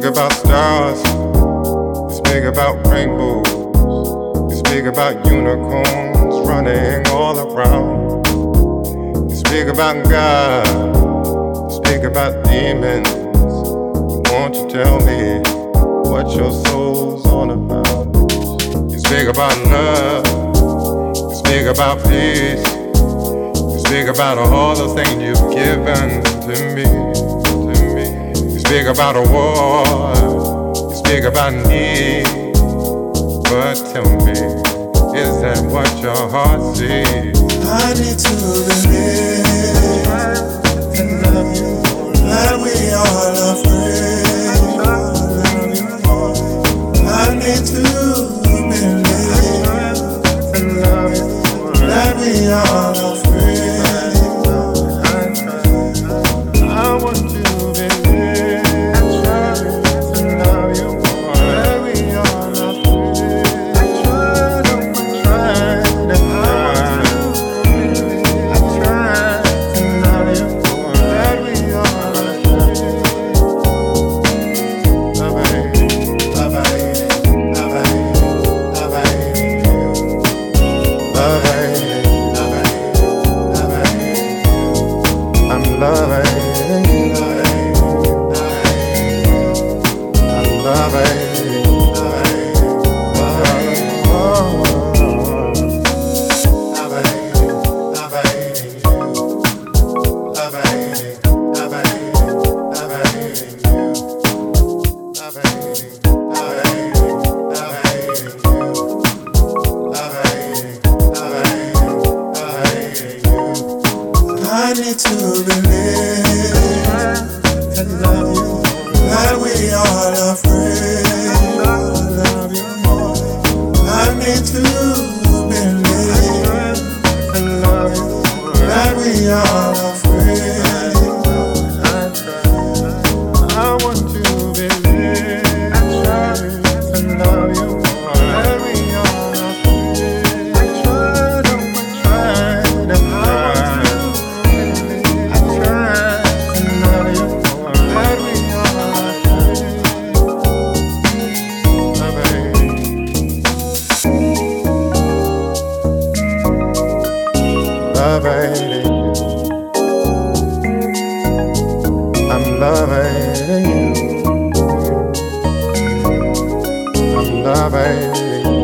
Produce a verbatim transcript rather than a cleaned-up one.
about stars. You speak about rainbows. You speak about unicorns running all around. You speak about God. You speak about demons. Won't you tell me what your soul's on about? You speak about love. You speak about peace. You speak about all the things you've given to me, to me. You speak about a war. You speak about need. But tell me, is that what your heart sees? I need to believe and love you, that we all are free. I need to believe and love you, that we all are free. I want to believe and love you, that we all are free. I try to try to I try to love you, that we all are free. Love it, love it, love it, love it, love it. I'm loving, I'm loving, I need to believe and love you, that we all are free. I love you more. I need to believe and love you, that we all are free. I want to believe and love you more, that we all are free. I try to try to try. I'm loving you. I'm loving you.